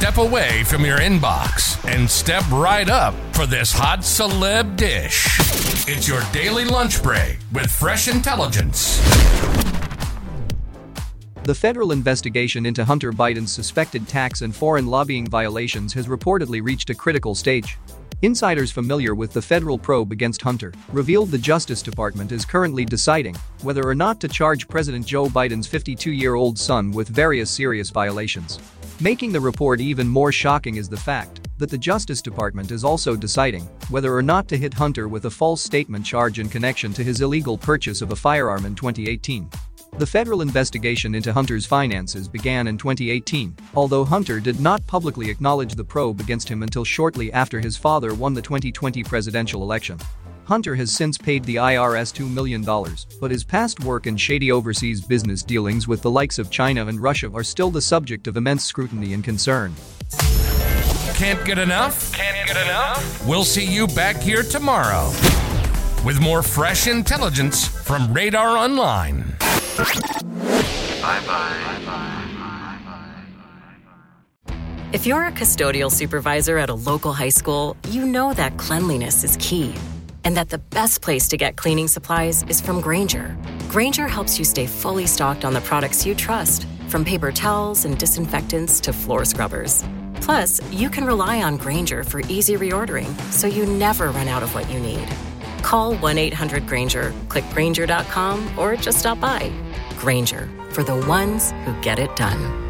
step away from your inbox and step right up for this hot celeb dish. It's your daily lunch break with fresh intelligence. The federal investigation into Hunter Biden's suspected tax and foreign lobbying violations has reportedly reached a critical stage. Insiders familiar with the federal probe against Hunter revealed the Justice Department is currently deciding whether or not to charge President Joe Biden's 52-year-old son with various serious violations. Making the report even more shocking is the fact that the Justice Department is also deciding whether or not to hit Hunter with a false statement charge in connection to his illegal purchase of a firearm in 2018. The federal investigation into Hunter's finances began in 2018, although Hunter did not publicly acknowledge the probe against him until shortly after his father won the 2020 presidential election. Hunter has since paid the IRS $2 million, but his past work and shady overseas business dealings with the likes of China and Russia are still the subject of immense scrutiny and concern. Can't get enough? Can't get enough? We'll see you back here tomorrow with more fresh intelligence from Radar Online. If you're a custodial supervisor at a local high school, you know that cleanliness is key and that the best place to get cleaning supplies is from Grainger. Grainger helps you stay fully stocked on the products you trust, from paper towels and disinfectants to floor scrubbers. Plus, you can rely on Grainger for easy reordering, so you never run out of what you need. Call 1-800-GRAINGER, click Grainger.com, or just stop by. Grainger, for the ones who get it done.